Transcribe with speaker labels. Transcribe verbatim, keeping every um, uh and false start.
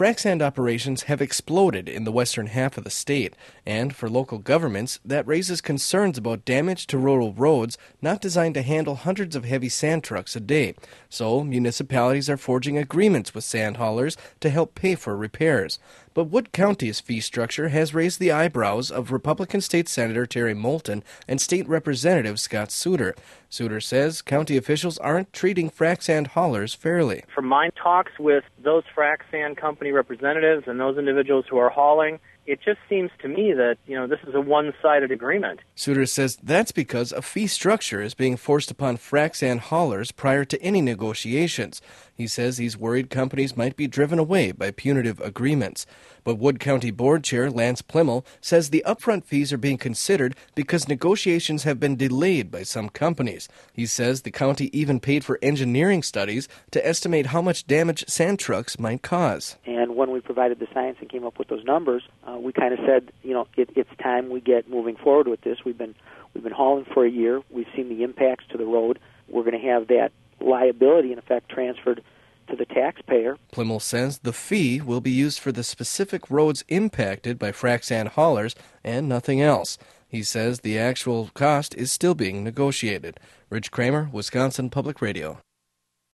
Speaker 1: Frac sand operations have exploded in the western half of the state, and for local governments, that raises concerns about damage to rural roads not designed to handle hundreds of heavy sand trucks a day. So, municipalities are forging agreements with sand haulers to help pay for repairs. But Wood County's fee structure has raised the eyebrows of Republican State Senator Terry Moulton and State Representative Scott Suter. Suter says county officials aren't treating frac sand haulers fairly.
Speaker 2: From my talks with those frac sand company representatives and those individuals who are hauling, it just seems to me that, you know, this is a one-sided agreement.
Speaker 1: Suter says that's because a fee structure is being forced upon frac sand haulers prior to any negotiations. He says he's worried companies might be driven away by punitive agreements. But Wood County Board Chair Lance Plimmel says the upfront fees are being considered because negotiations have been delayed by some companies. He says the county even paid for engineering studies to estimate how much damage sand trucks might cause.
Speaker 3: And when we provided the science and came up with those numbers, uh, we kind of said, you know, it, it's time we get moving forward with this. We've been we've been hauling for a year. We've seen the impacts to the road. We're going to have that liability, in effect, transferred to the taxpayer.
Speaker 1: Plimmel says the fee will be used for the specific roads impacted by frac sand haulers and nothing else. He says the actual cost is still being negotiated. Rich Kramer, Wisconsin Public Radio.